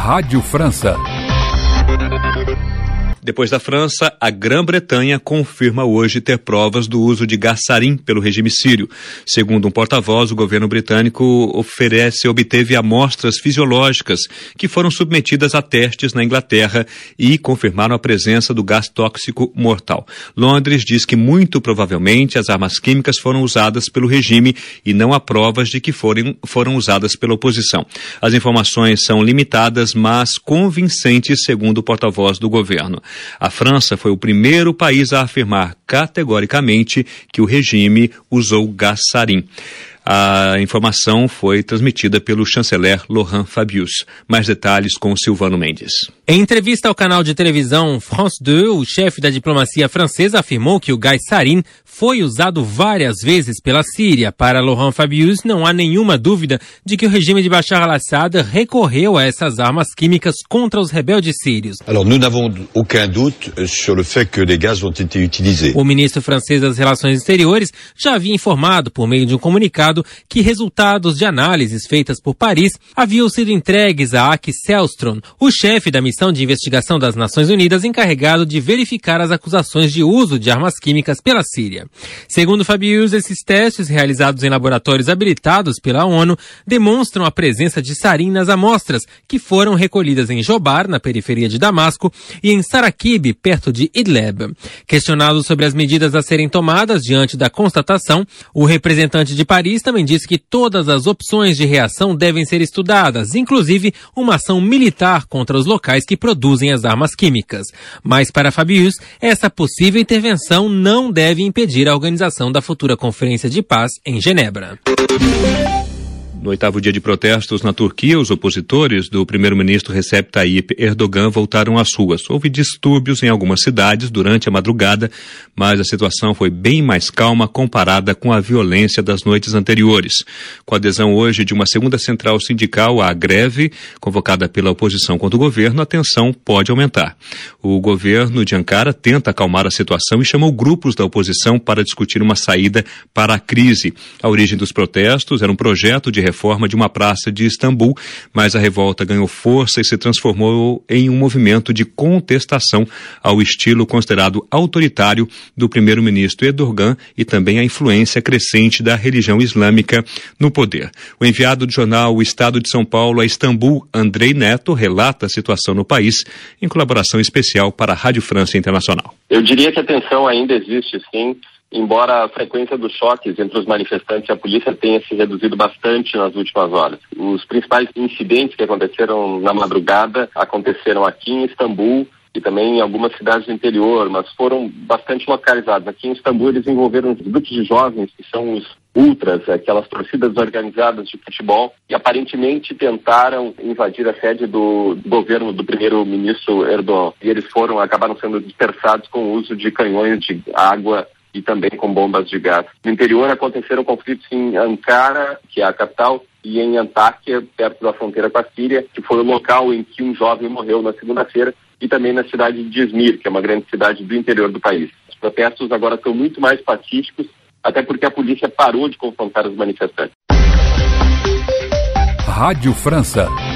Rádio França. Depois da França, a Grã-Bretanha confirma hoje ter provas do uso de gás sarin pelo regime sírio. Segundo um porta-voz, o governo britânico obteve amostras fisiológicas que foram submetidas a testes na Inglaterra e confirmaram a presença do gás tóxico mortal. Londres diz que muito provavelmente as armas químicas foram usadas pelo regime e não há provas de que foram usadas pela oposição. As informações são limitadas, mas convincentes, segundo o porta-voz do governo. A França foi o primeiro país a afirmar categoricamente que o regime usou gás sarin. A informação foi transmitida pelo chanceler Laurent Fabius. Mais detalhes com Silvano Mendes. Em entrevista ao canal de televisão France 2, o chefe da diplomacia francesa afirmou que o gás sarin foi usado várias vezes pela Síria. Para Laurent Fabius, não há nenhuma dúvida de que o regime de Bashar al-Assad recorreu a essas armas químicas contra os rebeldes sírios. Alors, nous n'avons aucun doute sur le fait que les gaz ont été utilisés. O ministro francês das Relações Exteriores já havia informado, por meio de um comunicado, que resultados de análises feitas por Paris haviam sido entregues a Aki Sellström, o chefe da missão de investigação das Nações Unidas encarregado de verificar as acusações de uso de armas químicas pela Síria. Segundo Fabius, esses testes realizados em laboratórios habilitados pela ONU demonstram a presença de sarin nas amostras, que foram recolhidas em Jobar, na periferia de Damasco, e em Sarakib, perto de Idlib. Questionado sobre as medidas a serem tomadas diante da constatação, o representante de Paris também disse que todas as opções de reação devem ser estudadas, inclusive uma ação militar contra os locais que produzem as armas químicas. Mas para Fabius, essa possível intervenção não deve impedir a organização da futura Conferência de Paz em Genebra. No 8º dia de protestos na Turquia, os opositores do primeiro-ministro Recep Tayyip Erdogan voltaram às ruas. Houve distúrbios em algumas cidades durante a madrugada, mas a situação foi bem mais calma comparada com a violência das noites anteriores. Com a adesão hoje de uma segunda central sindical à greve, convocada pela oposição contra o governo, a tensão pode aumentar. O governo de Ankara tenta acalmar a situação e chamou grupos da oposição para discutir uma saída para a crise. A origem dos protestos era um projeto de reforma de uma praça de Istambul, mas a revolta ganhou força e se transformou em um movimento de contestação ao estilo considerado autoritário do primeiro-ministro Erdogan e também a influência crescente da religião islâmica no poder. O enviado do jornal O Estado de São Paulo a Istambul, Andrei Neto, relata a situação no país em colaboração especial para a Rádio França Internacional. Eu diria que a tensão ainda existe, sim. Embora a frequência dos choques entre os manifestantes e a polícia tenha se reduzido bastante nas últimas horas. Os principais incidentes que aconteceram na madrugada aconteceram aqui em Istambul e também em algumas cidades do interior, mas foram bastante localizados. Aqui em Istambul eles envolveram grupos de jovens que são os ultras, aquelas torcidas organizadas de futebol, e aparentemente tentaram invadir a sede do governo do primeiro-ministro Erdogan. E eles acabaram sendo dispersados com o uso de canhões de água e também com bombas de gás. No interior aconteceram conflitos em Ankara, que é a capital, e em Antáquia, perto da fronteira com a Síria, que foi o local em que um jovem morreu na segunda-feira, e também na cidade de Izmir, que é uma grande cidade do interior do país. Os protestos agora estão muito mais pacíficos, até porque a polícia parou de confrontar os manifestantes. Rádio França.